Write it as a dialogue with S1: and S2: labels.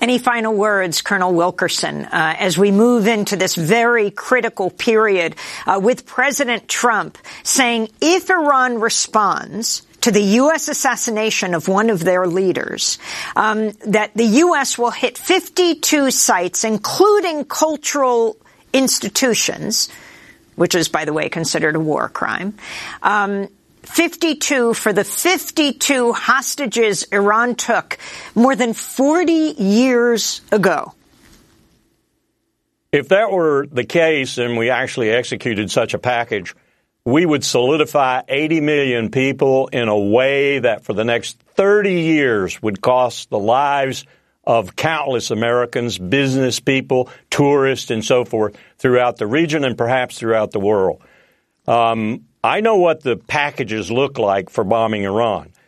S1: Any final words, Colonel Wilkerson, as we move into this very critical period with President Trump saying if Iran responds to the U.S. assassination of one of their leaders, that the U.S. will hit 52 sites, including cultural institutions, which is, by the way, considered a war crime, 52 for the 52 hostages Iran took more than 40 years ago.
S2: If that were the case and we actually executed such a package, we would solidify 80 million people in a way that for the next 30 years would cost the lives of countless Americans, business people, tourists, and so forth throughout the region and perhaps throughout the world. I know what the packages look like for bombing Iran.